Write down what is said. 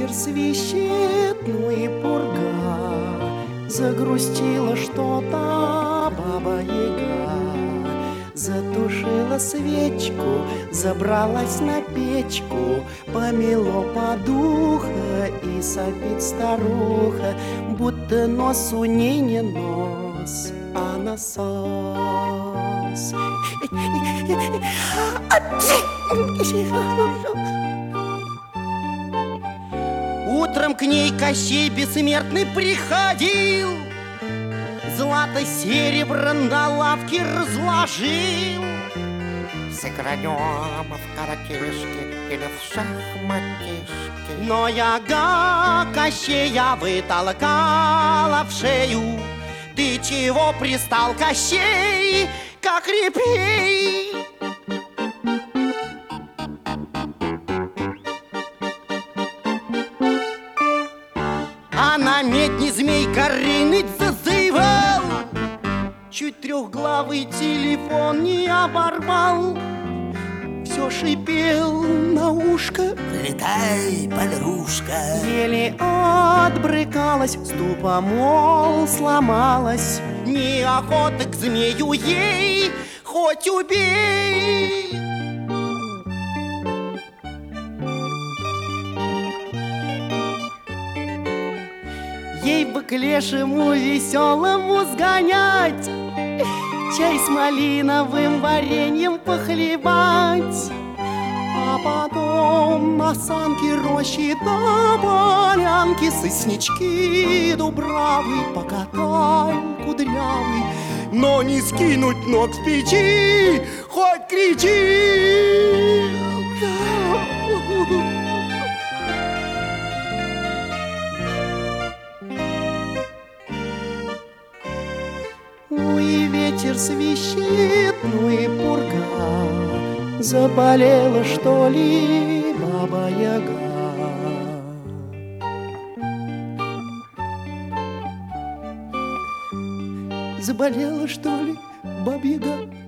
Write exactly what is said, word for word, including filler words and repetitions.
ветер свищет, ну и пурга. Загрустила что-то Баба-Яга. Затушила свечку, забралась на печку, помело подуха и сопит старуха, будто нос у ней не нос, а насос. Утром к ней Кощей Бессмертный приходил, злато-серебро на лавке разложил. Сыгранем в каратишки или в шахматишки. Но яга Кощея вытолкала в шею. Ты чего пристал, Кощей, как репей? А на медни змей Горыныч зазывал, чуть трехглавый телефон не оборвал. Все шипел на ушко: прилетай, подружка. Еле отбрыкалась, ступа, мол, сломалась. Неохота к змею ей, хоть убей. Ей бы к лешему веселому сгонять, чай с малиновым вареньем похлебать, а потом на санки рощи до полянки соснички дубравы покатаем кудрявый, но не скинуть ног с печи, хоть кричи. Ну и ветер свищет, ну и пурга. Заболела, что ли, Баба-Яга? Заболела, что ли, Баба-Яга?